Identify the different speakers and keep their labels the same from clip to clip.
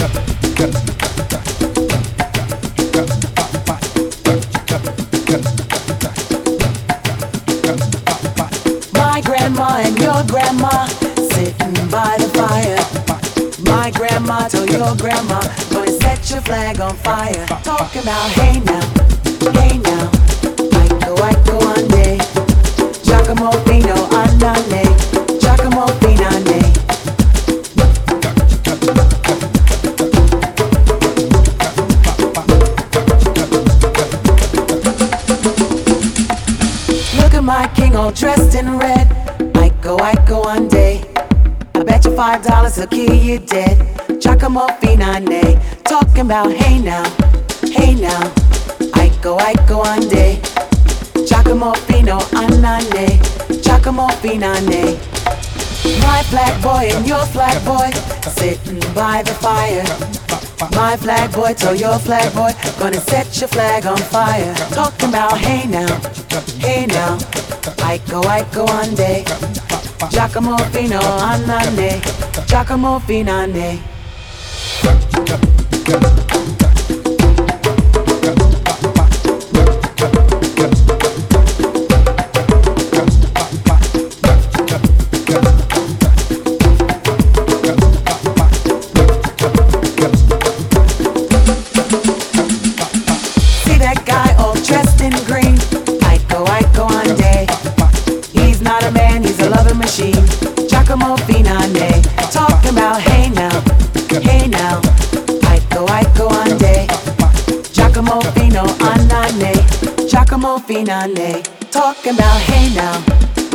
Speaker 1: My grandma and your grandma sitting by the fire. My grandma told your grandma, gonna set your flag on fire. Talking about hey now, Aiko ande, Giacomo Fino andane, Giacomo Finane. Look at my king all dressed in red, Aiko ande. I bet you $5 he'll kill you dead. Giacomo Finane, talking about hey now, Aiko ande, Giacomo Fino andane, Giacomo Finane. My flag boy and your flag boy sitting by the fire. My flag boy told your flag boy, gonna set your flag on fire. Talking about hey now, Aiko ande, Giacomo Fino andane, Giacomo Finane. See that guy all dressed in green, Aiko ande. He's not a man, he's a loving machine. Giacomo Finane, talking about hey now, Aiko ande, Giacomo Fino andane, Giacomo Finane. Talking about hey now,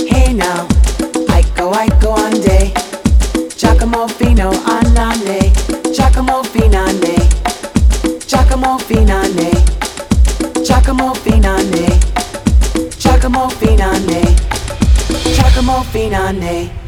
Speaker 1: Aiko ande, Giacomo Fino andane, Giacomo Finane, Giacomo Finane, Giacomo Finane, Giacomo Finane, Giacomo Finane.